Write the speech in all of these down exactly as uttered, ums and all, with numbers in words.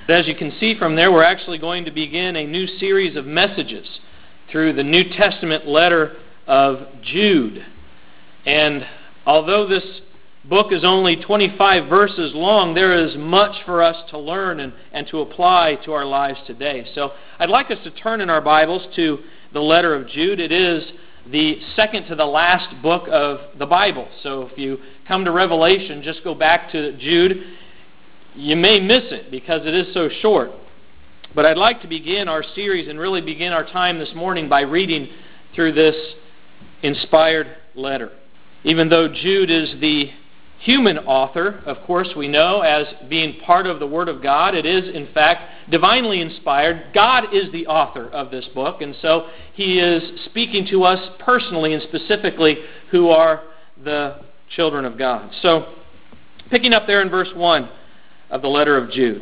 As you can see from there, we're actually going to begin a new series of messages through the New Testament letter of Jude. And although this book is only twenty-five verses long, there is much for us to learn and, and to apply to our lives today. So I'd like us to turn in our Bibles to the letter of Jude. It is the second to the last book of the Bible. So if you come to Revelation, just go back to Jude. You may miss it because it is so short. But I'd like to begin our series and really begin our time this morning by reading through this inspired letter. Even though Jude is the human author, of course we know, as being part of the Word of God, it is in fact divinely inspired. God is the author of this book, and so He is speaking to us personally and specifically who are the children of God. So, picking up there in verse one of the letter of Jude.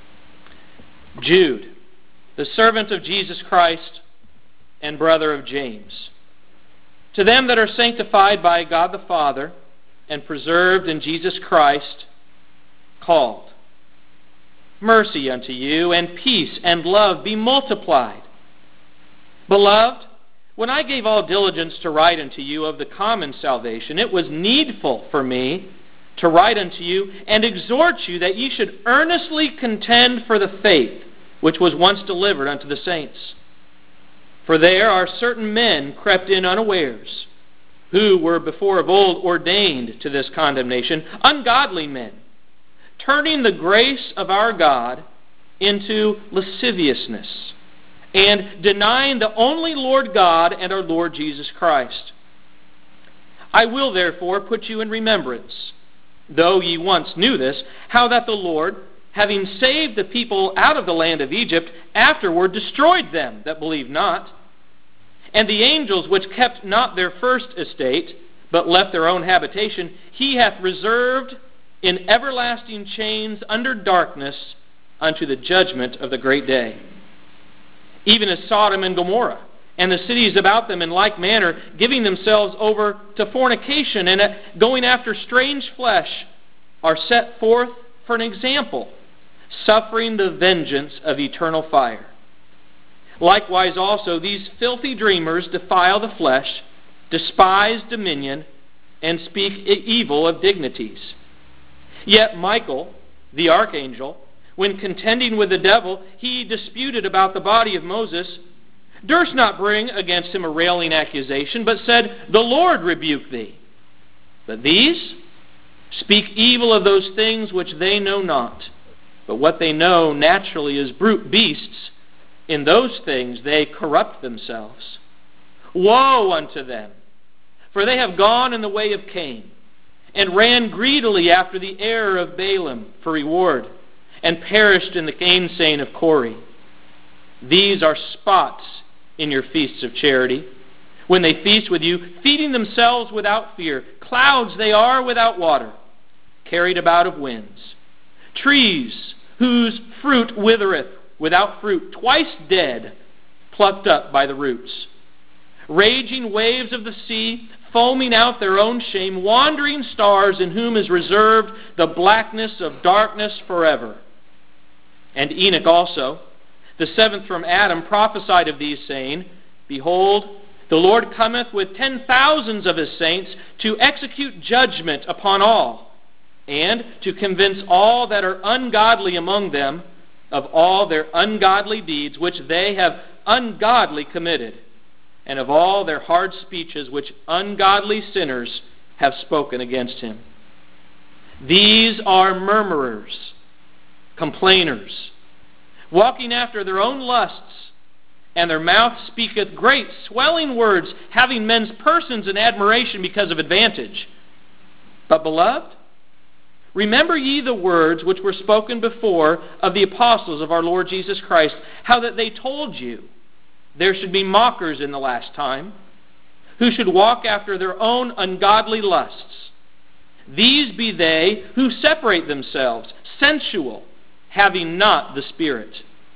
Jude, the servant of Jesus Christ and brother of James, to them that are sanctified by God the Father and preserved in Jesus Christ, called, mercy unto you, and peace and love be multiplied. Beloved, when I gave all diligence to write unto you of the common salvation, it was needful for me to write unto you and exhort you that ye should earnestly contend for the faith which was once delivered unto the saints. For there are certain men crept in unawares, who were before of old ordained to this condemnation, ungodly men, turning the grace of our God into lasciviousness, and denying the only Lord God and our Lord Jesus Christ. I will therefore put you in remembrance, though ye once knew this, how that the Lord, having saved the people out of the land of Egypt, afterward destroyed them that believed not. And the angels which kept not their first estate, but left their own habitation, He hath reserved in everlasting chains under darkness unto the judgment of the great day. Even as Sodom and Gomorrah, and the cities about them in like manner, giving themselves over to fornication and going after strange flesh, are set forth for an example, suffering the vengeance of eternal fire. Likewise also these filthy dreamers defile the flesh, despise dominion, and speak evil of dignities. Yet Michael, the archangel, when contending with the devil, he disputed about the body of Moses, durst not bring against him a railing accusation, but said, The Lord rebuke thee. But these speak evil of those things which they know not. But what they know naturally is brute beasts. In those things they corrupt themselves. Woe unto them! For they have gone in the way of Cain, and ran greedily after the error of Balaam for reward, and perished in the gainsaying of Corey. These are spots in your feasts of charity, when they feast with you, feeding themselves without fear. Clouds they are without water, carried about of winds. Trees whose fruit withereth, without fruit, twice dead, plucked up by the roots. Raging waves of the sea, foaming out their own shame, wandering stars in whom is reserved the blackness of darkness forever. And Enoch also, the seventh from Adam, prophesied of these, saying, Behold, the Lord cometh with ten thousands of His saints to execute judgment upon all, and to convince all that are ungodly among them of all their ungodly deeds which they have ungodly committed, and of all their hard speeches which ungodly sinners have spoken against Him. These are murmurers, complainers, walking after their own lusts, and their mouth speaketh great swelling words, having men's persons in admiration because of advantage. But, beloved, remember ye the words which were spoken before of the apostles of our Lord Jesus Christ, how that they told you there should be mockers in the last time, who should walk after their own ungodly lusts. These be they who separate themselves, sensual, having not the Spirit.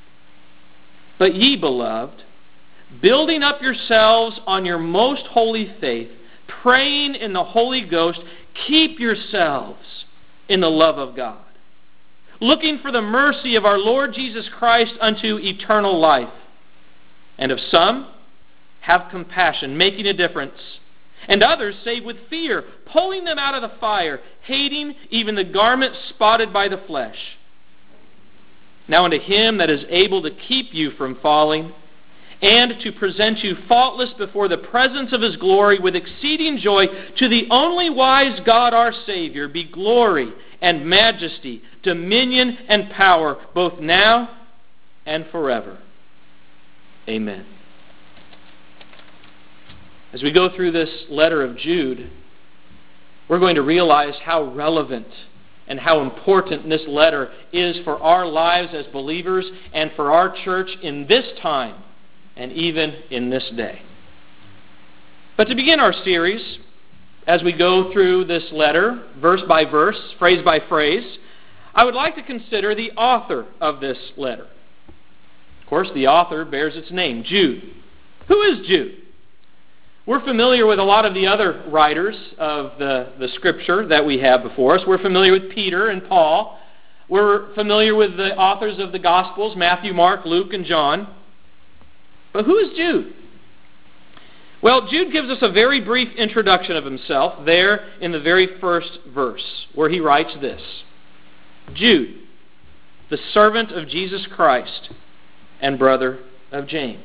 But ye, beloved, building up yourselves on your most holy faith, praying in the Holy Ghost, keep yourselves in the love of God, looking for the mercy of our Lord Jesus Christ unto eternal life. And of some, have compassion, making a difference. And others save with fear, pulling them out of the fire, hating even the garment spotted by the flesh. Now unto him that is able to keep you from falling, and to present you faultless before the presence of his glory with exceeding joy, to the only wise God our Savior, be glory and majesty, dominion and power, both now and forever. Amen. As we go through this letter of Jude, we're going to realize how relevant and how important this letter is for our lives as believers and for our church in this time and even in this day. But to begin our series, as we go through this letter, verse by verse, phrase by phrase, I would like to consider the author of this letter. Of course, the author bears its name, Jude. Who is Jude? We're familiar with a lot of the other writers of the, the Scripture that we have before us. We're familiar with Peter and Paul. We're familiar with the authors of the Gospels, Matthew, Mark, Luke, and John. But who is Jude? Well, Jude gives us a very brief introduction of himself there in the very first verse, where he writes this: Jude, the servant of Jesus Christ and brother of James.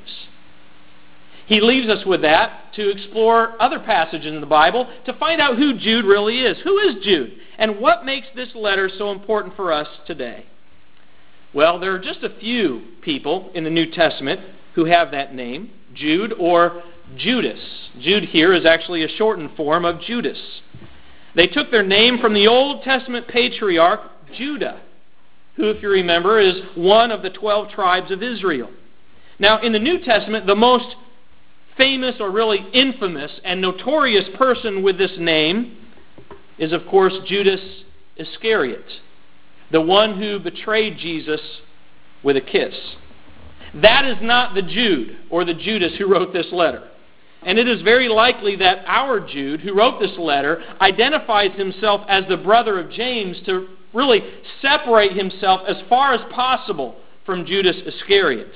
He leaves us with that to explore other passages in the Bible to find out who Jude really is. Who is Jude? And what makes this letter so important for us today? Well, there are just a few people in the New Testament who have that name, Jude or Judas. Jude here is actually a shortened form of Judas. They took their name from the Old Testament patriarch Judah, who, if you remember, is one of the twelve tribes of Israel. Now, in the New Testament, the most famous or really infamous and notorious person with this name is, of course, Judas Iscariot, the one who betrayed Jesus with a kiss. That is not the Jude or the Judas who wrote this letter. And it is very likely that our Jude, who wrote this letter, identifies himself as the brother of James to really separate himself as far as possible from Judas Iscariot.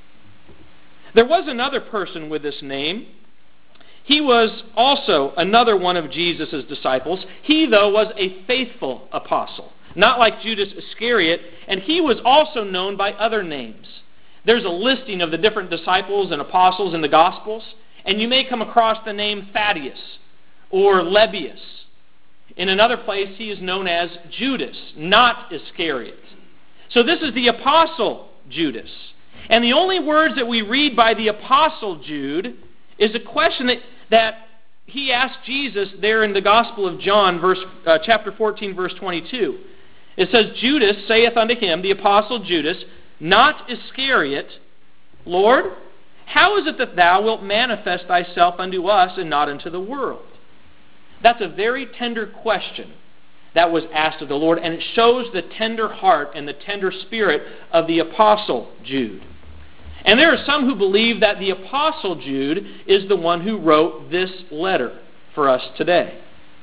There was another person with this name. He was also another one of Jesus' disciples. He, though, was a faithful apostle, not like Judas Iscariot, and he was also known by other names. There's a listing of the different disciples and apostles in the Gospels, and you may come across the name Thaddeus or Lebbaeus. In another place, he is known as Judas, not Iscariot. So this is the apostle Judas. And the only words that we read by the apostle Jude is a question that, that he asked Jesus there in the Gospel of John, verse, uh, chapter fourteen, verse twenty-two. It says, Judas saith unto him, the apostle Judas, not Iscariot, Lord, how is it that thou wilt manifest thyself unto us and not unto the world? That's a very tender question that was asked of the Lord, and it shows the tender heart and the tender spirit of the apostle Jude. And there are some who believe that the apostle Jude is the one who wrote this letter for us today.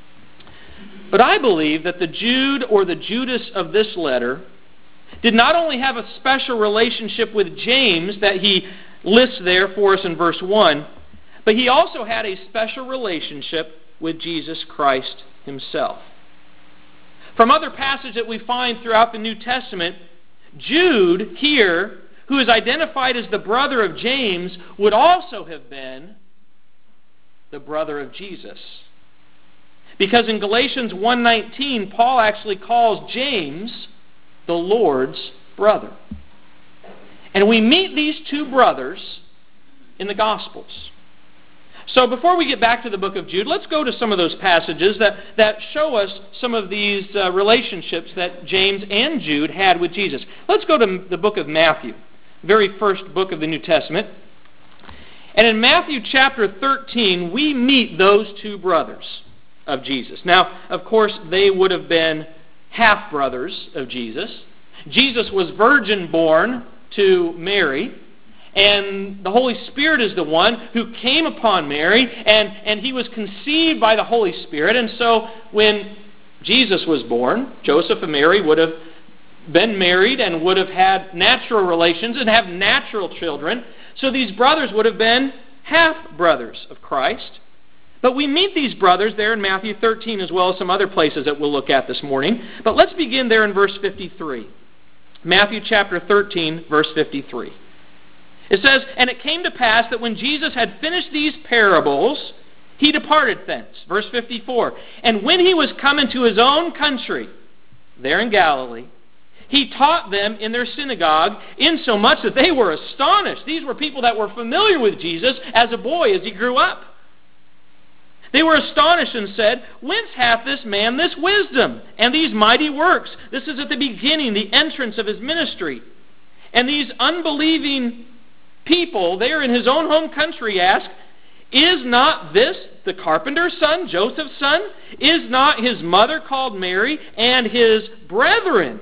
But I believe that the Jude or the Judas of this letter did not only have a special relationship with James that he lists there for us in verse one, but he also had a special relationship with Jesus Christ himself. From other passages that we find throughout the New Testament, Jude here, who is identified as the brother of James, would also have been the brother of Jesus. Because in Galatians one nineteen, Paul actually calls James the Lord's brother. And we meet these two brothers in the Gospels. So before we get back to the book of Jude, let's go to some of those passages that, that show us some of these uh, relationships that James and Jude had with Jesus. Let's go to the book of Matthew, very first book of the New Testament. And in Matthew chapter thirteen, we meet those two brothers of Jesus. Now, of course, they would have been half-brothers of Jesus. Jesus was virgin-born to Mary, and the Holy Spirit is the one who came upon Mary, and, and he was conceived by the Holy Spirit. And so when Jesus was born, Joseph and Mary would have been married and would have had natural relations and have natural children. So these brothers would have been half-brothers of Christ. But we meet these brothers there in Matthew thirteen as well as some other places that we'll look at this morning. But let's begin there in verse fifty-three. Matthew chapter thirteen, verse fifty-three. It says, "And it came to pass that when Jesus had finished these parables, he departed thence." Verse fifty-four. "And when he was come into his own country, there in Galilee, he taught them in their synagogue, insomuch that they were astonished." These were people that were familiar with Jesus as a boy, as he grew up. "They were astonished and said, Whence hath this man this wisdom and these mighty works?" This is at the beginning, the entrance of his ministry. "And these unbelieving people there in his own home country ask, Is not this the carpenter's son, Joseph's son? Is not his mother called Mary, and his brethren,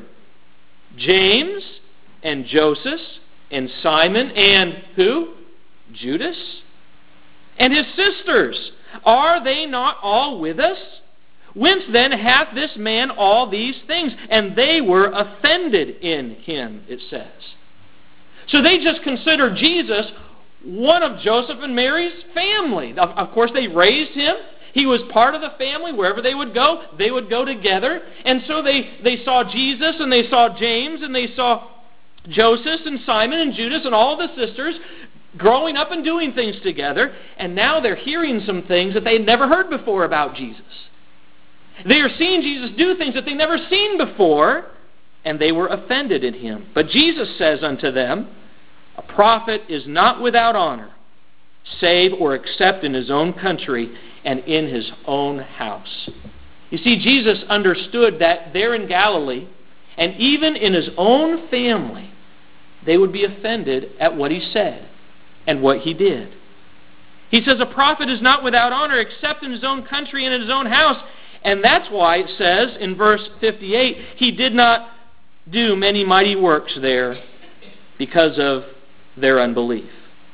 James and Joseph and Simon and" who? "Judas? And his sisters, are they not all with us? Whence then hath this man all these things?" And they were offended in him, it says. So they just considered Jesus one of Joseph and Mary's family. Of, of course, they raised him. He was part of the family. Wherever they would go, they would go together. And so they, they saw Jesus, and they saw James, and they saw Joseph and Simon and Judas and all of the sisters growing up and doing things together. And now they're hearing some things that they had never heard before about Jesus. They are seeing Jesus do things that they'd never seen before, and they were offended in him. But Jesus says unto them, "A prophet is not without honor, save or except in his own country and in his own house." You see, Jesus understood that there in Galilee, and even in his own family, they would be offended at what he said and what he did. He says, "A prophet is not without honor except in his own country and in his own house." And that's why it says in verse fifty-eight, he did not do many mighty works there because of their unbelief.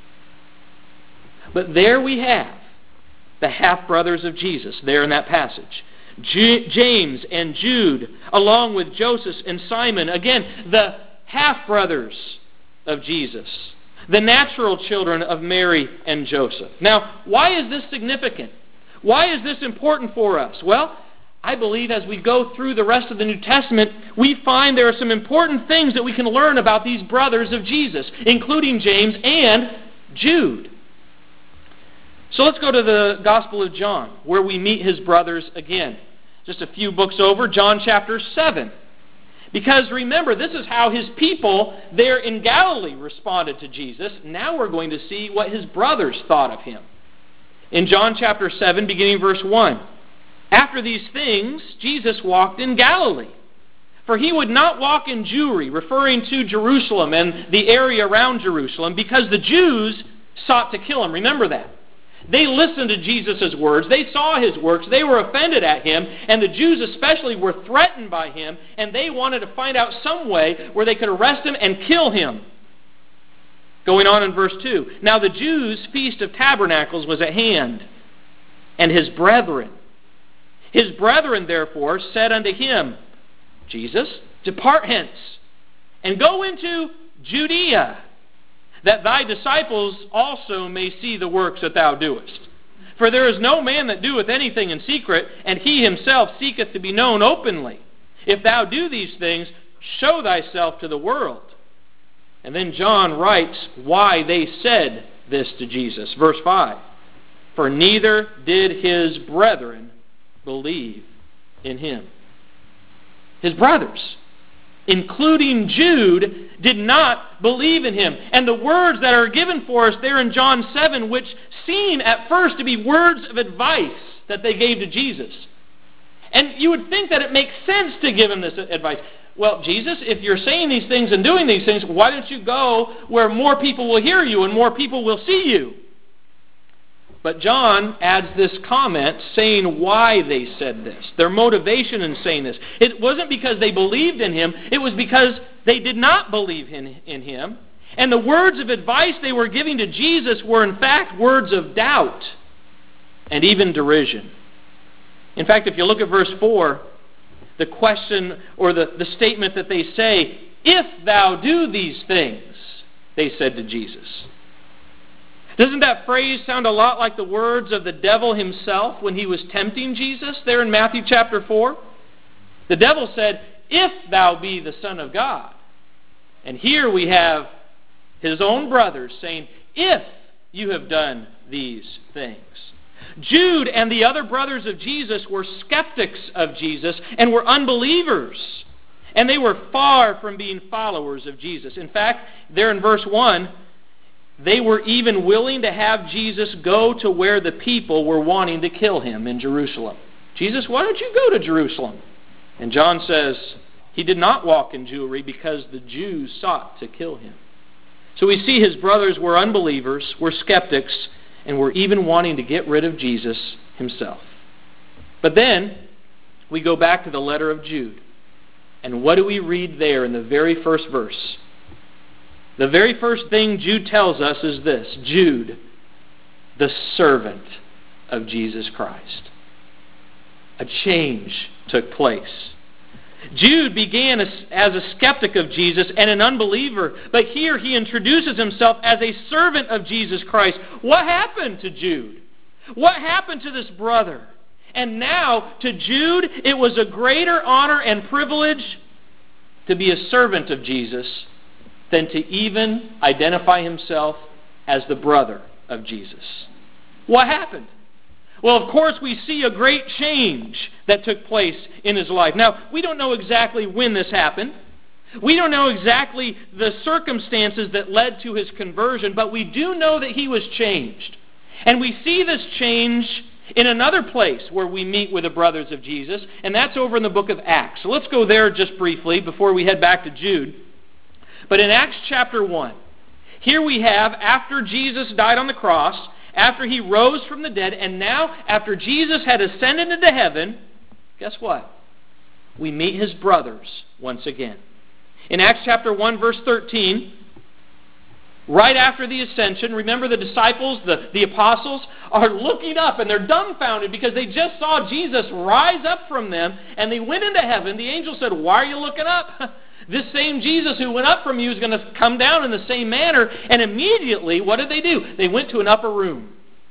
But there we have the half-brothers of Jesus there in that passage. J- James and Jude, along with Joseph and Simon, again, the half-brothers of Jesus, the natural children of Mary and Joseph. Now, why is this significant? Why is this important for us? Well, I believe as we go through the rest of the New Testament, we find there are some important things that we can learn about these brothers of Jesus, including James and Jude. So let's go to the Gospel of John, where we meet his brothers again. Just a few books over, John chapter seven. Because remember, this is how his people there in Galilee responded to Jesus. Now we're going to see what his brothers thought of him. In John chapter seven, beginning verse one. "After these things, Jesus walked in Galilee. For he would not walk in Jewry," referring to Jerusalem and the area around Jerusalem, "because the Jews sought to kill him." Remember that. They listened to Jesus' words. They saw his works. They were offended at him. And the Jews especially were threatened by him. And they wanted to find out some way where they could arrest him and kill him. Going on in verse two. "Now the Jews' feast of tabernacles was at hand. And his brethren, his brethren therefore said unto him, Jesus, depart hence, and go into Judea, that thy disciples also may see the works that thou doest. For there is no man that doeth anything in secret, and he himself seeketh to be known openly. If thou do these things, show thyself to the world." And then John writes why they said this to Jesus. Verse five. "For neither did his brethren believe in him." His brothers, including Jude, did not believe in him. And the words that are given for us there in John seven, which seem at first to be words of advice that they gave to Jesus. And you would think that it makes sense to give him this advice. Well, Jesus, if you're saying these things and doing these things, why don't you go where more people will hear you and more people will see you? But John adds this comment saying why they said this, their motivation in saying this. It wasn't because they believed in him, it was because they did not believe in, in him. And the words of advice they were giving to Jesus were in fact words of doubt and even derision. In fact, if you look at verse four, the question or the, the statement that they say, "If thou do these things," they said to Jesus. Doesn't that phrase sound a lot like the words of the devil himself when he was tempting Jesus there in Matthew chapter four? The devil said, "If thou be the Son of God." And here we have his own brothers saying, "If you have done these things." Jude and the other brothers of Jesus were skeptics of Jesus and were unbelievers. And they were far from being followers of Jesus. In fact, there in verse one, they were even willing to have Jesus go to where the people were wanting to kill him in Jerusalem. "Jesus, why don't you go to Jerusalem?" And John says, he did not walk in Jewry because the Jews sought to kill him. So we see his brothers were unbelievers, were skeptics, and were even wanting to get rid of Jesus himself. But then we go back to the letter of Jude. And what do we read there in the very first verse? The very first thing Jude tells us is this: Jude, the servant of Jesus Christ. A change took place. Jude began as, as a skeptic of Jesus and an unbeliever, but here he introduces himself as a servant of Jesus Christ. What happened to Jude? What happened to this brother? And now, to Jude, it was a greater honor and privilege to be a servant of Jesus than to even identify himself as the brother of Jesus. What happened? Well, of course, we see a great change that took place in his life. Now, we don't know exactly when this happened. We don't know exactly the circumstances that led to his conversion, but we do know that he was changed. And we see this change in another place where we meet with the brothers of Jesus, and that's over in the book of Acts. So let's go there just briefly before we head back to Jude. But in Acts chapter one, here we have, after Jesus died on the cross, after he rose from the dead, and now after Jesus had ascended into heaven, guess what? We meet his brothers once again. In Acts chapter one, verse thirteen, right after the ascension, remember the disciples, the, the apostles, are looking up and they're dumbfounded because they just saw Jesus rise up from them, and they went into heaven. The angel said, "Why are you looking up? This same Jesus who went up from you is going to come down in the same manner." And immediately, what did they do? They went to an upper room.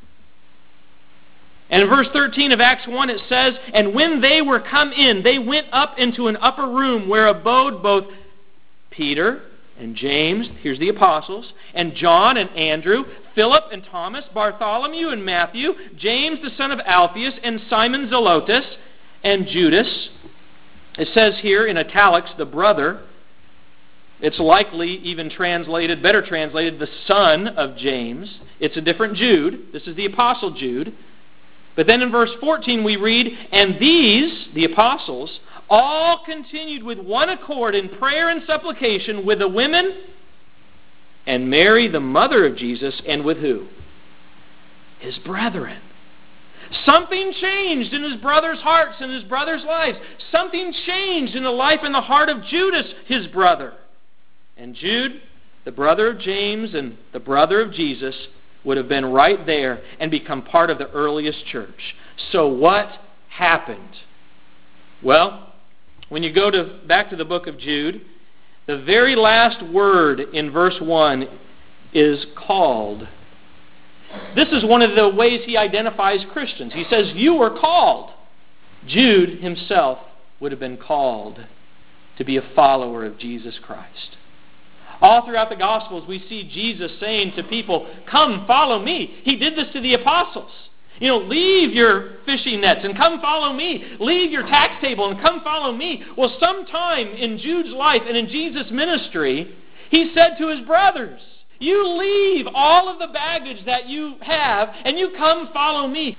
And in verse thirteen of Acts one it says, "And when they were come in, they went up into an upper room where abode both Peter and James," here's the apostles, "and John and Andrew, Philip and Thomas, Bartholomew and Matthew, James the son of Alphaeus, and Simon Zelotes, and Judas." It says here in italics, the brother. It's likely even translated, better translated, the son of James. It's a different Jude. This is the apostle Jude. But then in verse fourteen we read, "And these," the apostles, "all continued with one accord in prayer and supplication with the women and Mary, the mother of Jesus," and with who? His brethren. Something changed in his brothers' hearts and his brothers' lives. Something changed in the life and the heart of Judas, his brother. And Jude, the brother of James and the brother of Jesus, would have been right there and become part of the earliest church. So what happened? Well, when you go to back to the book of Jude, the very last word in verse one is called. This is one of the ways he identifies Christians. He says, "You were called." Jude himself would have been called to be a follower of Jesus Christ. All throughout the Gospels, we see Jesus saying to people, "Come, follow me." He did this to the apostles. You know, leave your fishing nets and come follow me. Leave your tax table and come follow me. Well, sometime in Jude's life and in Jesus' ministry, he said to his brothers, "You leave all of the baggage that you have and you come follow me."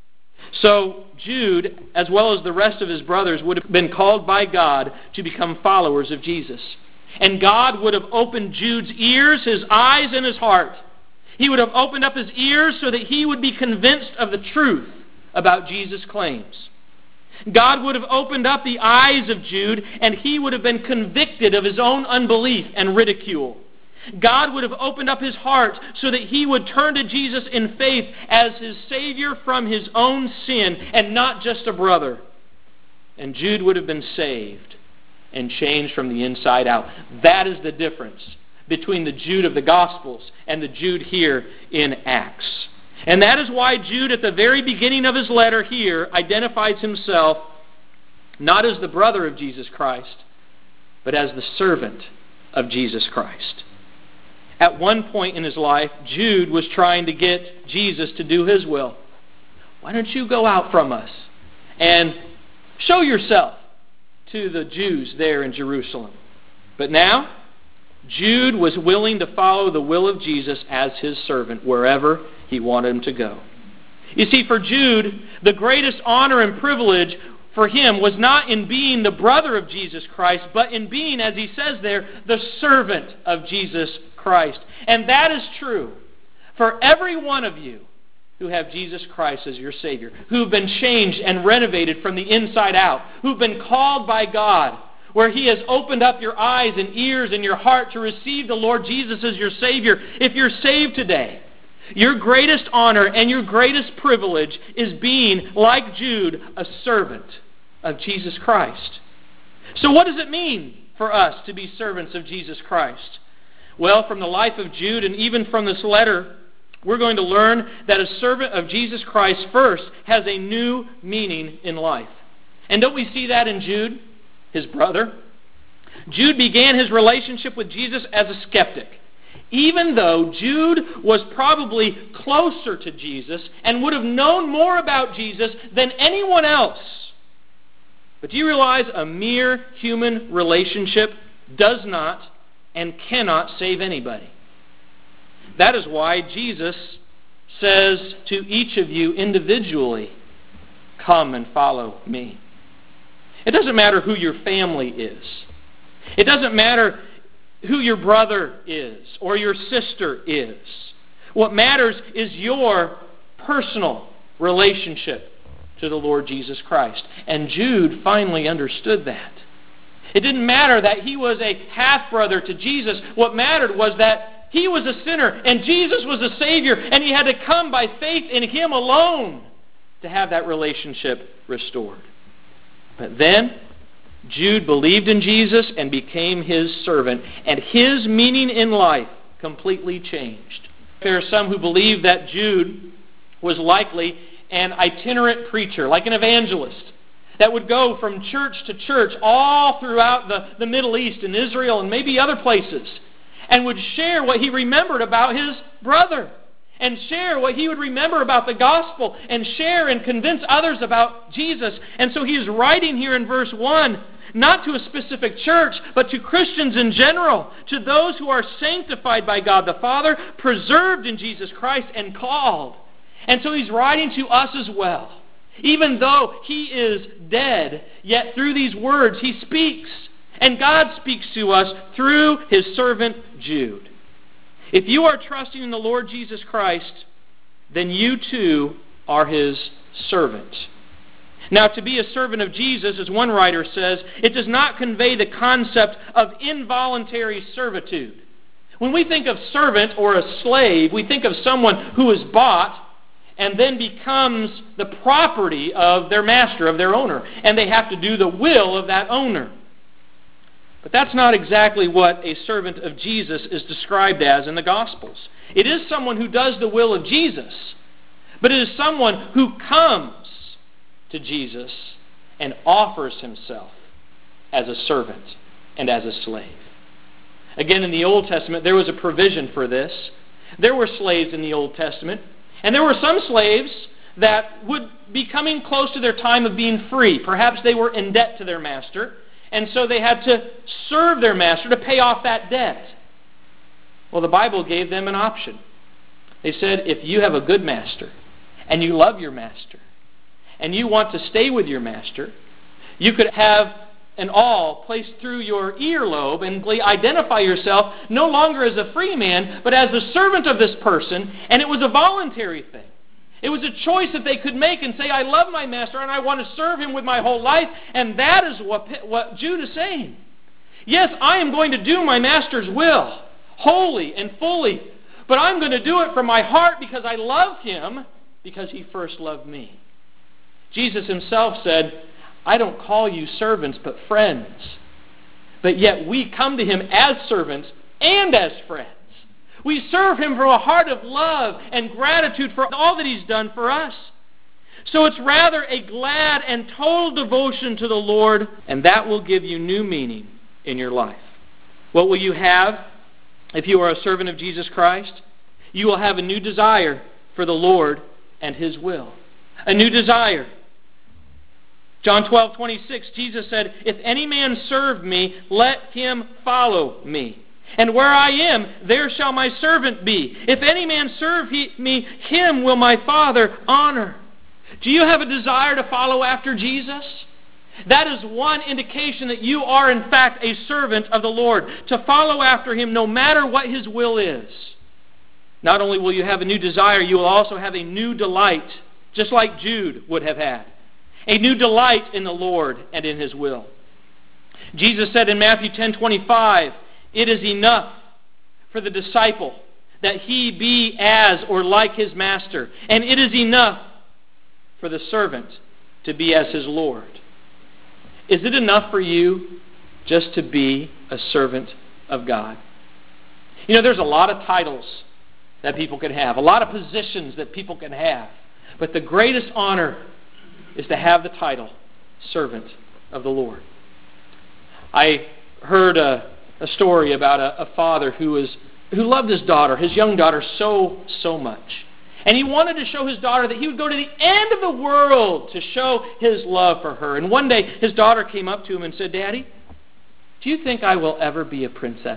So Jude, as well as the rest of his brothers, would have been called by God to become followers of Jesus. And God would have opened Jude's ears, his eyes, and his heart. He would have opened up his ears so that he would be convinced of the truth about Jesus' claims. God would have opened up the eyes of Jude, and he would have been convicted of his own unbelief and ridicule. God would have opened up his heart so that he would turn to Jesus in faith as his Savior from his own sin and not just a brother. and Jude would have been saved and changed from the inside out. That is the difference between the Jude of the Gospels and the Jude here in Acts. And that is why Jude, at the very beginning of his letter here, identifies himself not as the brother of Jesus Christ, but as the servant of Jesus Christ. At one point in his life, Jude was trying to get Jesus to do his will. Why don't you go out from us and show yourself to the Jews there in Jerusalem? But now, Jude was willing to follow the will of Jesus as his servant wherever he wanted him to go. You see, for Jude, the greatest honor and privilege for him was not in being the brother of Jesus Christ, but in being, as he says there, the servant of Jesus Christ. And that is true for every one of you who have Jesus Christ as your Savior, who've been changed and renovated from the inside out, who've been called by God, where He has opened up your eyes and ears and your heart to receive the Lord Jesus as your Savior. If you're saved today, your greatest honor and your greatest privilege is being, like Jude, a servant of Jesus Christ. So what does it mean for us to be servants of Jesus Christ? Well, from the life of Jude and even from this letter, we're going to learn that a servant of Jesus Christ first has a new meaning in life. And don't we see that in Jude, his brother? Jude began his relationship with Jesus as a skeptic. Even though Jude was probably closer to Jesus and would have known more about Jesus than anyone else. But do you realize a mere human relationship does not and cannot save anybody? That is why Jesus says to each of you individually, "Come and follow me." It doesn't matter who your family is. It doesn't matter who your brother is or your sister is. What matters is your personal relationship to the Lord Jesus Christ. And Jude finally understood that. It didn't matter that he was a half-brother to Jesus. What mattered was that he was a sinner and Jesus was a Savior, and he had to come by faith in Him alone to have that relationship restored. But then Jude believed in Jesus and became His servant, and his meaning in life completely changed. There are some who believe that Jude was likely an itinerant preacher, like an evangelist, that would go from church to church all throughout the, the Middle East and Israel and maybe other places, and would share what he remembered about his brother, and share what he would remember about the gospel, and share and convince others about Jesus. And so he is writing here in verse one, not to a specific church, but to Christians in general, to those who are sanctified by God the Father, preserved in Jesus Christ, and called. And so he's writing to us as well. Even though he is dead, yet through these words he speaks. And God speaks to us through His servant Jude. If you are trusting in the Lord Jesus Christ, then you too are His servant. Now, to be a servant of Jesus, as one writer says, it does not convey the concept of involuntary servitude. When we think of servant or a slave, we think of someone who is bought and then becomes the property of their master, of their owner, and they have to do the will of that owner. But that's not exactly what a servant of Jesus is described as in the Gospels. It is someone who does the will of Jesus, but it is someone who comes to Jesus and offers himself as a servant and as a slave. Again, in the Old Testament, there was a provision for this. There were slaves in the Old Testament, and there were some slaves that would be coming close to their time of being free. Perhaps they were in debt to their master, and so they had to serve their master to pay off that debt. Well, the Bible gave them an option. They said, if you have a good master, and you love your master, and you want to stay with your master, you could have an awl placed through your earlobe and identify yourself no longer as a free man, but as the servant of this person, and it was a voluntary thing. It was a choice that they could make and say, I love my master and I want to serve him with my whole life, and that is what, what Jude is saying. Yes, I am going to do my master's will, wholly and fully, but I'm going to do it from my heart because I love him, because he first loved me. Jesus himself said, I don't call you servants, but friends. But yet we come to him as servants and as friends. We serve him from a heart of love and gratitude for all that he's done for us. So it's rather a glad and total devotion to the Lord, and that will give you new meaning in your life. What will you have if you are a servant of Jesus Christ? You will have a new desire for the Lord and his will. A new desire. John twelve twenty-six, Jesus said, "If any man serve me, let him follow me. And where I am, there shall my servant be. If any man serve he, me, him will my Father honor." Do you have a desire to follow after Jesus? That is one indication that you are in fact a servant of the Lord, to follow after him no matter what his will is. Not only will you have a new desire, you will also have a new delight, just like Jude would have had. A new delight in the Lord and in his will. Jesus said in Matthew ten twenty-five, "It is enough for the disciple that he be as or like his master, and it is enough for the servant to be as his Lord." Is it enough for you just to be a servant of God? You know, there's a lot of titles that people can have, a lot of positions that people can have, but the greatest honor is to have the title, servant of the Lord. I heard a, a story about a, a father who was who loved his daughter, his young daughter, so, so much. And he wanted to show his daughter that he would go to the end of the world to show his love for her. And one day his daughter came up to him and said, "Daddy, do you think I will ever be a princess?"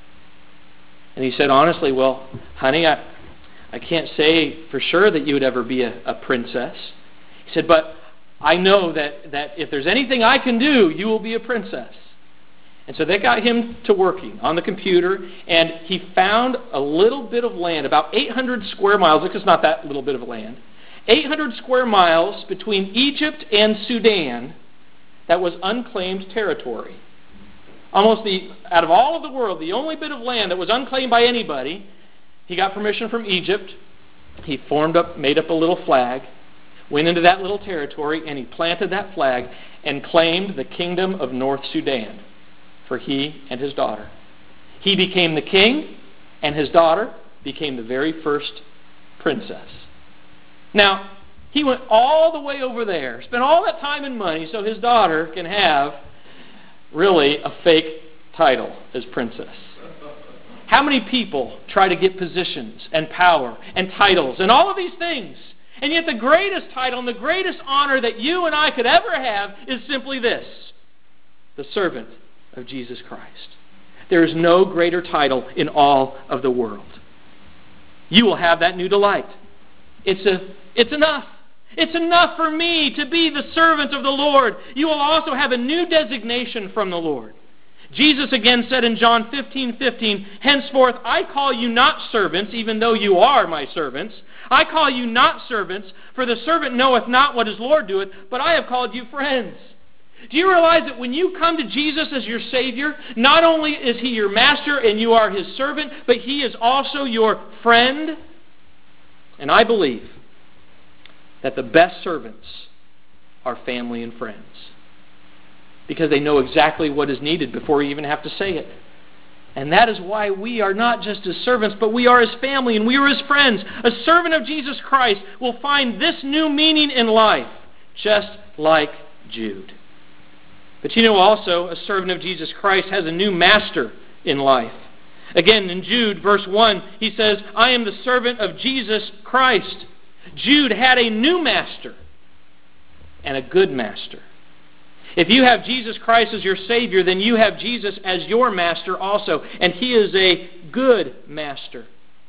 And he said, "Honestly, well, honey, I, I can't say for sure that you would ever be a, a princess." He said, "But I know that, that if there's anything I can do, you will be a princess." And so they got him to working on the computer, and he found a little bit of land, about eight hundred square miles. Look, it's not that little bit of land. eight hundred square miles between Egypt and Sudan that was unclaimed territory. Almost the, out of all of the world, the only bit of land that was unclaimed by anybody. He got permission from Egypt. He formed up, made up a little flag, went into that little territory, and he planted that flag and claimed the kingdom of North Sudan for he and his daughter. He became the king, and his daughter became the very first princess. Now, he went all the way over there, spent all that time and money so his daughter can have really a fake title as princess. How many people try to get positions and power and titles and all of these things? And yet the greatest title and the greatest honor that you and I could ever have is simply this: the servant of Jesus Christ. There is no greater title in all of the world. You will have that new delight. It's a, it's enough. It's enough for me to be the servant of the Lord. You will also have a new designation from the Lord. Jesus again said in John fifteen fifteen, "Henceforth I call you not servants, even though you are my servants. I call you not servants, for the servant knoweth not what his Lord doeth, but I have called you friends." Do you realize that when you come to Jesus as your Savior, not only is he your master and you are his servant, but he is also your friend? And I believe that the best servants are family and friends, because they know exactly what is needed before you even have to say it. And that is why we are not just his servants, but we are his family and we are his friends. A servant of Jesus Christ will find this new meaning in life, just like Jude. But you know also, a servant of Jesus Christ has a new master in life. Again, in Jude, verse one, he says, "I am the servant of Jesus Christ." Jude had a new master and a good master. If you have Jesus Christ as your Savior, then you have Jesus as your master also. And he is a good master.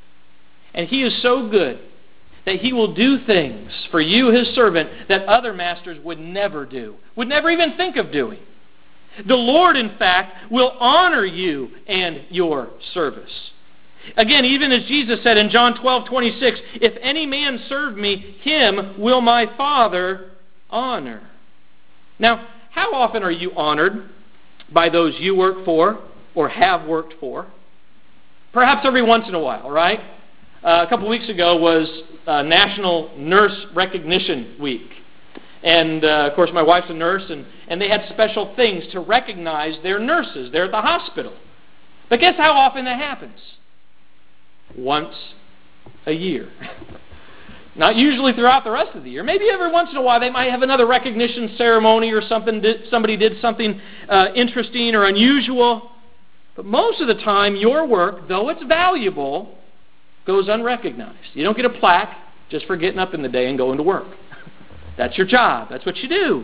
And he is so good that he will do things for you, his servant, that other masters would never do, would never even think of doing. The Lord, in fact, will honor you and your service. Again, even as Jesus said in John twelve twenty-six, "If any man serve me, him will my Father honor." Now, how often are you honored by those you work for or have worked for? Perhaps every once in a while, right? Uh, a couple weeks ago was uh, National Nurse Recognition Week. And, uh, of course, my wife's a nurse, and, and they had special things to recognize their nurses. They're at the hospital. But guess how often that happens? Once a year. Not usually throughout the rest of the year. Maybe every once in a while they might have another recognition ceremony or something. Somebody did something uh, interesting or unusual. But most of the time, your work, though it's valuable, goes unrecognized. You don't get a plaque just for getting up in the day and going to work. That's your job. That's what you do.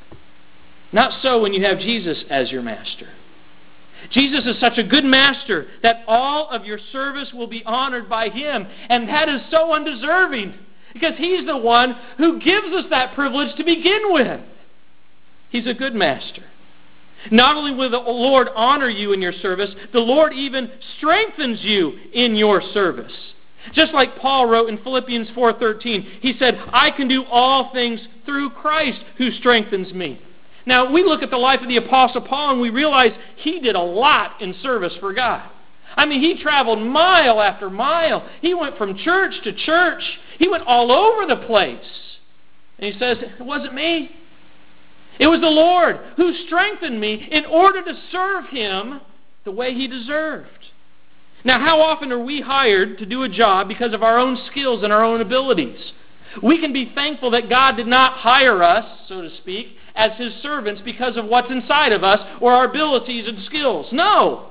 Not so when you have Jesus as your master. Jesus is such a good master that all of your service will be honored by Him. And that is so undeserving because He's the one who gives us that privilege to begin with. He's a good master. Not only will the Lord honor you in your service, the Lord even strengthens you in your service. Just like Paul wrote in Philippians four thirteen, he said, I can do all things through Christ who strengthens me. Now, we look at the life of the Apostle Paul and we realize he did a lot in service for God. I mean, he traveled mile after mile. He went from church to church. He went all over the place. And he says, it wasn't me. It was the Lord who strengthened me in order to serve Him the way He deserved. Now, how often are we hired to do a job because of our own skills and our own abilities? We can be thankful that God did not hire us, so to speak, as His servants because of what's inside of us or our abilities and skills. No!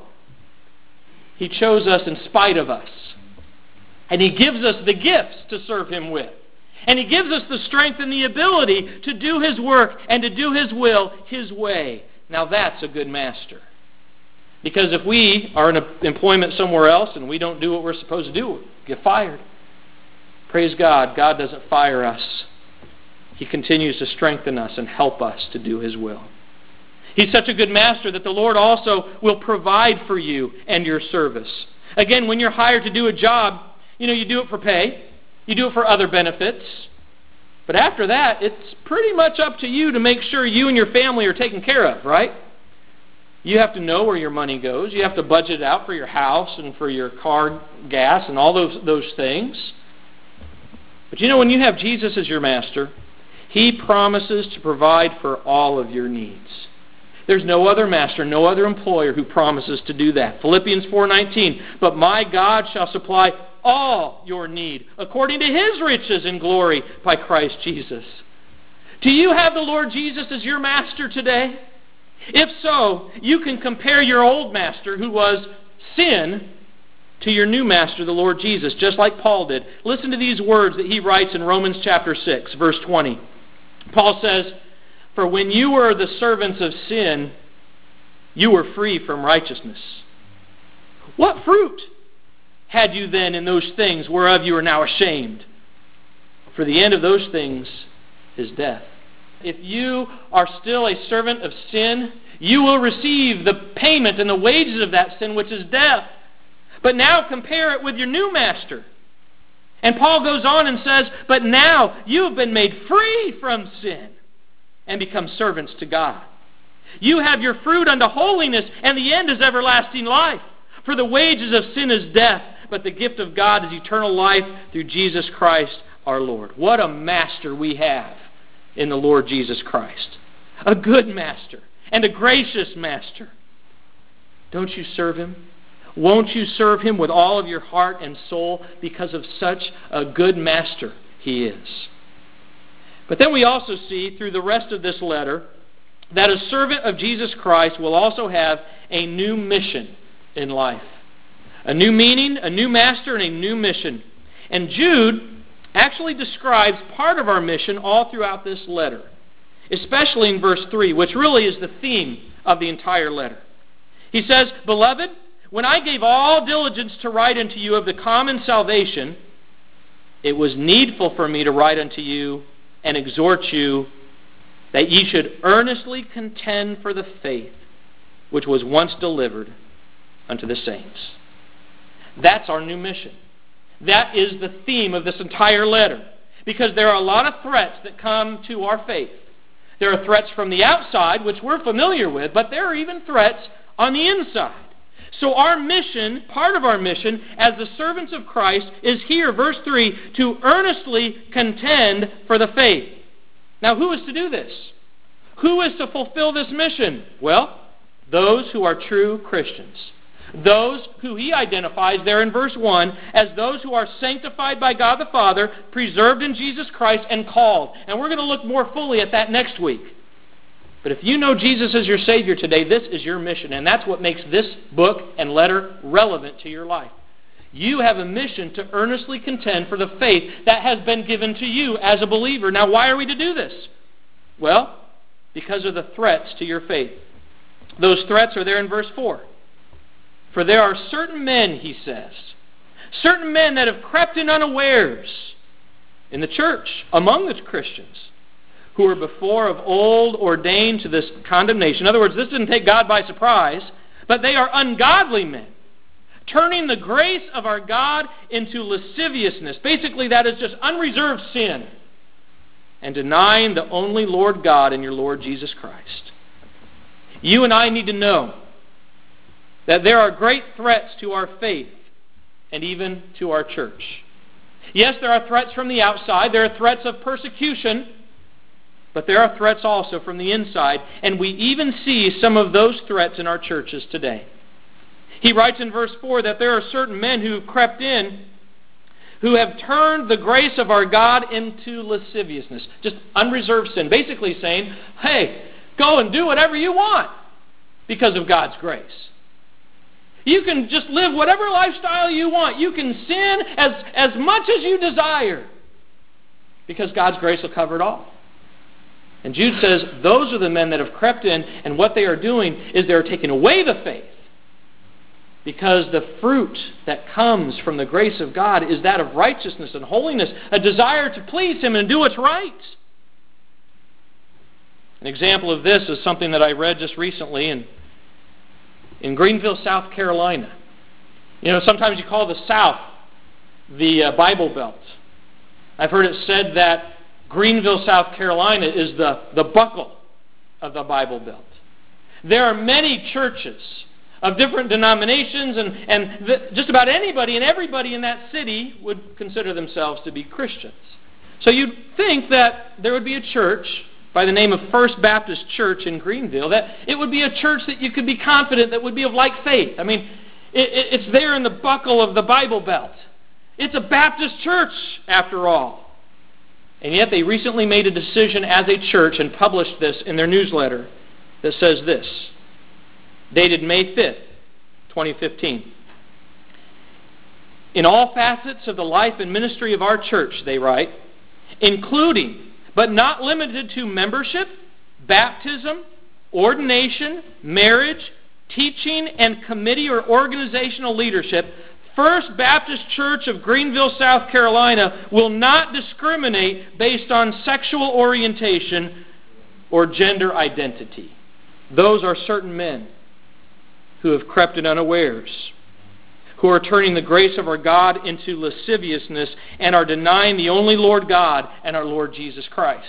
He chose us in spite of us. And He gives us the gifts to serve Him with. And He gives us the strength and the ability to do His work and to do His will His way. Now that's a good master. Because if we are in employment somewhere else and we don't do what we're supposed to do, we'll get fired. Praise God, God doesn't fire us. He continues to strengthen us and help us to do His will. He's such a good master that the Lord also will provide for you and your service. Again, when you're hired to do a job, you know, you do it for pay. You do it for other benefits. But after that, it's pretty much up to you to make sure you and your family are taken care of, right? You have to know where your money goes. You have to budget it out for your house and for your car gas and all those, those things. But you know, when you have Jesus as your master, He promises to provide for all of your needs. There's no other master, no other employer who promises to do that. Philippians four nineteen, but my God shall supply all your need according to His riches and glory by Christ Jesus. Do you have the Lord Jesus as your master today? If so, you can compare your old master, who was sin, to your new master, the Lord Jesus, just like Paul did. Listen to these words that he writes in Romans chapter six, verse twenty. Paul says, for when you were the servants of sin, you were free from righteousness. What fruit had you then in those things whereof you are now ashamed? For the end of those things is death. If you are still a servant of sin, you will receive the payment and the wages of that sin, which is death. But now compare it with your new master. And Paul goes on and says, but now you have been made free from sin and become servants to God. You have your fruit unto holiness, and the end is everlasting life. For the wages of sin is death, but the gift of God is eternal life through Jesus Christ our Lord. What a master we have in the Lord Jesus Christ. A good master and a gracious master. Don't you serve Him? Won't you serve Him with all of your heart and soul because of such a good master He is? But then we also see through the rest of this letter that a servant of Jesus Christ will also have a new mission in life. A new meaning, a new master, and a new mission. And Jude actually describes part of our mission all throughout this letter, especially in verse three, which really is the theme of the entire letter. He says, beloved, when I gave all diligence to write unto you of the common salvation, it was needful for me to write unto you and exhort you that ye should earnestly contend for the faith which was once delivered unto the saints. That's our new mission. That is the theme of this entire letter. Because there are a lot of threats that come to our faith. There are threats from the outside, which we're familiar with, but there are even threats on the inside. So our mission, part of our mission, as the servants of Christ, is here, verse three, to earnestly contend for the faith. Now, who is to do this? Who is to fulfill this mission? Well, those who are true Christians. Those who he identifies there in verse one as those who are sanctified by God the Father, preserved in Jesus Christ, and called. And we're going to look more fully at that next week. But if you know Jesus as your Savior today, this is your mission. And that's what makes this book and letter relevant to your life. You have a mission to earnestly contend for the faith that has been given to you as a believer. Now, why are we to do this? Well, because of the threats to your faith. Those threats are there in verse four. For there are certain men, he says, certain men that have crept in unawares in the church, among the Christians, who were before of old ordained to this condemnation. In other words, this didn't take God by surprise, but they are ungodly men, turning the grace of our God into lasciviousness. Basically, that is just unreserved sin, and denying the only Lord God and your Lord Jesus Christ. You and I need to know that there are great threats to our faith and even to our church. Yes, there are threats from the outside. There are threats of persecution, but there are threats also from the inside, and we even see some of those threats in our churches today. He writes in verse four that there are certain men who have crept in who have turned the grace of our God into lasciviousness, just unreserved sin. Basically saying, hey, go and do whatever you want because of God's grace. You can just live whatever lifestyle you want. You can sin as, as much as you desire because God's grace will cover it all. And Jude says those are the men that have crept in, and what they are doing is they're taking away the faith, because the fruit that comes from the grace of God is that of righteousness and holiness, a desire to please Him and do what's right. An example of this is something that I read just recently in, in Greenville, South Carolina. You know, sometimes you call the South the uh, Bible Belt. I've heard it said that Greenville, South Carolina is the, the buckle of the Bible Belt. There are many churches of different denominations, and, and the, just about anybody and everybody in that city would consider themselves to be Christians. So you'd think that there would be a church by the name of First Baptist Church in Greenville, that it would be a church that you could be confident that would be of like faith. I mean, it, it, it's there in the buckle of the Bible Belt. It's a Baptist church, after all. And yet they recently made a decision as a church and published this in their newsletter that says this, dated May fifth, twenty fifteen. In all facets of the life and ministry of our church, they write, including but not limited to membership, baptism, ordination, marriage, teaching, and committee or organizational leadership, First Baptist Church of Greenville, South Carolina will not discriminate based on sexual orientation or gender identity. Those are certain men who have crept in unawares, who are turning the grace of our God into lasciviousness and are denying the only Lord God and our Lord Jesus Christ.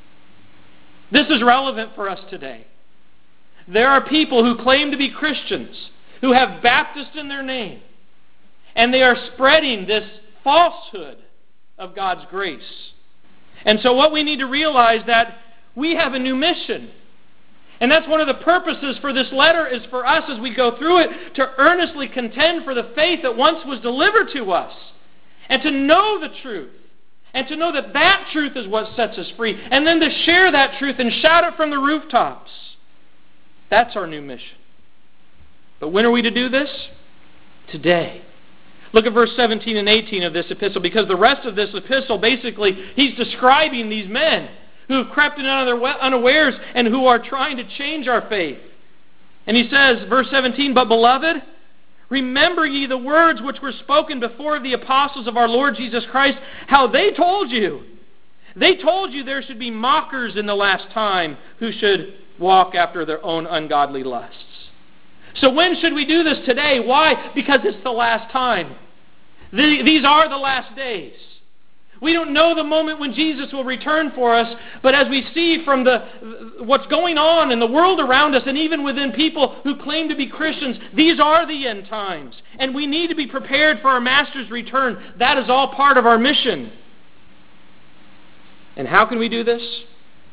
This is relevant for us today. There are people who claim to be Christians, who have Baptist in their name, and they are spreading this falsehood of God's grace. And so what we need to realize that we have a new mission. And that's one of the purposes for this letter, is for us as we go through it to earnestly contend for the faith that once was delivered to us, and to know the truth, and to know that that truth is what sets us free, and then to share that truth and shout it from the rooftops. That's our new mission. But when are we to do this? Today. Look at verse seventeen and eighteen of this epistle, because the rest of this epistle, basically, he's describing these men who have crept in unawares and who are trying to change our faith. And he says, verse seventeen, but beloved, remember ye the words which were spoken before of the apostles of our Lord Jesus Christ, how they told you. They told you there should be mockers in the last time who should walk after their own ungodly lusts. So when should we do this? Today. Why? Because it's the last time. The, these are the last days. We don't know the moment when Jesus will return for us, but as we see from the what's going on in the world around us, and even within people who claim to be Christians, these are the end times. And we need to be prepared for our Master's return. That is all part of our mission. And how can we do this?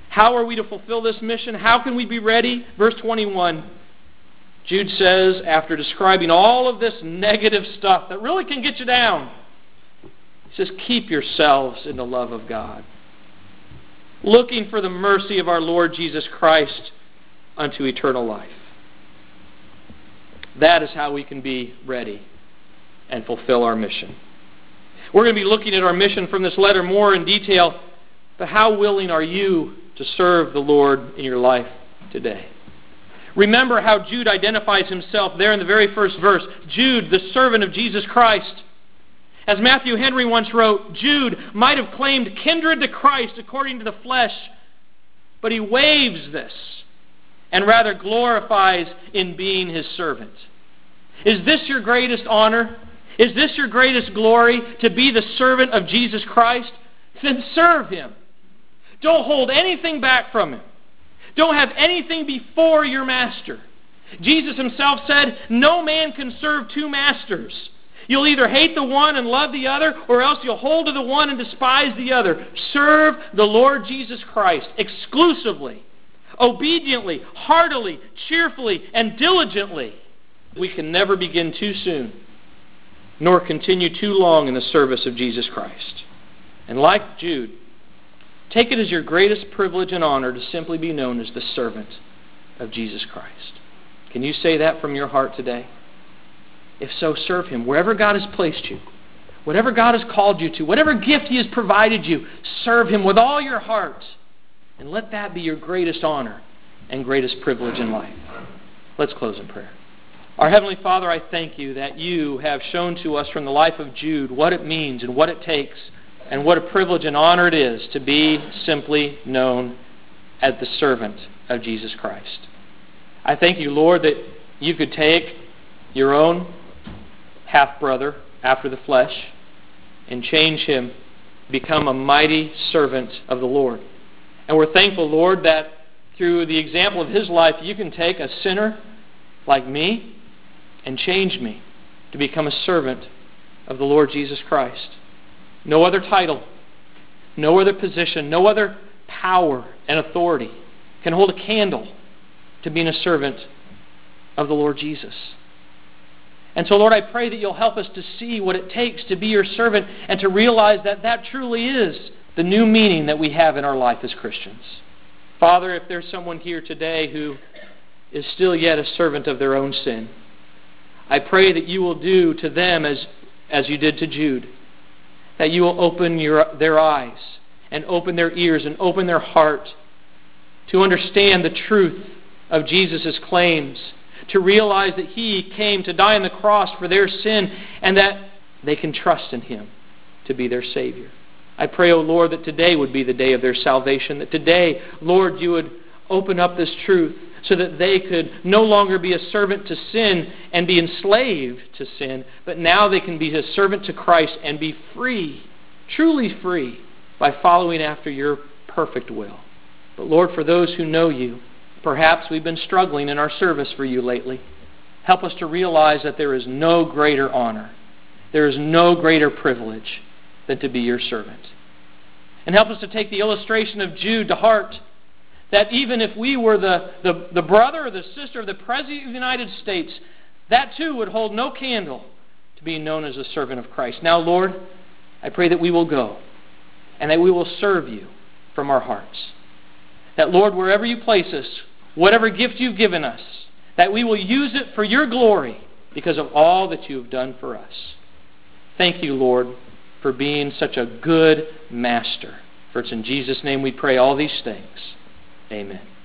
How are we to fulfill this mission? How can we be ready? Verse twenty-one, Jude says, after describing all of this negative stuff that really can get you down, he says, keep yourselves in the love of God, looking for the mercy of our Lord Jesus Christ unto eternal life. That is how we can be ready and fulfill our mission. We're going to be looking at our mission from this letter more in detail, but how willing are you to serve the Lord in your life today? Remember how Jude identifies himself there in the very first verse. Jude, the servant of Jesus Christ. As Matthew Henry once wrote, Jude might have claimed kindred to Christ according to the flesh, but he waives this and rather glorifies in being his servant. Is this your greatest honor? Is this your greatest glory, to be the servant of Jesus Christ? Then serve him. Don't hold anything back from him. Don't have anything before your master. Jesus himself said, no man can serve two masters. You'll either hate the one and love the other, or else you'll hold to the one and despise the other. Serve the Lord Jesus Christ exclusively, obediently, heartily, cheerfully, and diligently. We can never begin too soon, nor continue too long in the service of Jesus Christ. And like Jude, take it as your greatest privilege and honor to simply be known as the servant of Jesus Christ. Can you say that from your heart today? If so, serve him wherever God has placed you, whatever God has called you to, whatever gift he has provided you, serve him with all your heart, and let that be your greatest honor and greatest privilege in life. Let's close in prayer. Our Heavenly Father, I thank you that you have shown to us from the life of Jude what it means and what it takes, and what a privilege and honor it is to be simply known as the servant of Jesus Christ. I thank you, Lord, that you could take your own half-brother after the flesh and change him to become a mighty servant of the Lord. And we're thankful, Lord, that through the example of his life, you can take a sinner like me and change me to become a servant of the Lord Jesus Christ. No other title, no other position, no other power and authority can hold a candle to being a servant of the Lord Jesus. And so, Lord, I pray that you'll help us to see what it takes to be your servant and to realize that that truly is the new meaning that we have in our life as Christians. Father, if there's someone here today who is still yet a servant of their own sin, I pray that you will do to them as, as you did to Jude, that you will open your, their eyes and open their ears and open their heart to understand the truth of Jesus' claims, to realize that he came to die on the cross for their sin and that they can trust in him to be their Savior. I pray, O Lord, that today would be the day of their salvation, that today, Lord, you would open up this truth so that they could no longer be a servant to sin and be enslaved to sin, but now they can be a servant to Christ and be free, truly free, by following after your perfect will. But Lord, for those who know you, perhaps we've been struggling in our service for you lately. Help us to realize that there is no greater honor, there is no greater privilege than to be your servant. And help us to take the illustration of Jude to heart, that even if we were the, the, the brother or the sister of the President of the United States, that too would hold no candle to being known as a servant of Christ. Now, Lord, I pray that we will go and that we will serve you from our hearts. That, Lord, wherever you place us, whatever gift you've given us, that we will use it for your glory because of all that you have done for us. Thank you, Lord, for being such a good master. For it's in Jesus' name we pray all these things. Amen.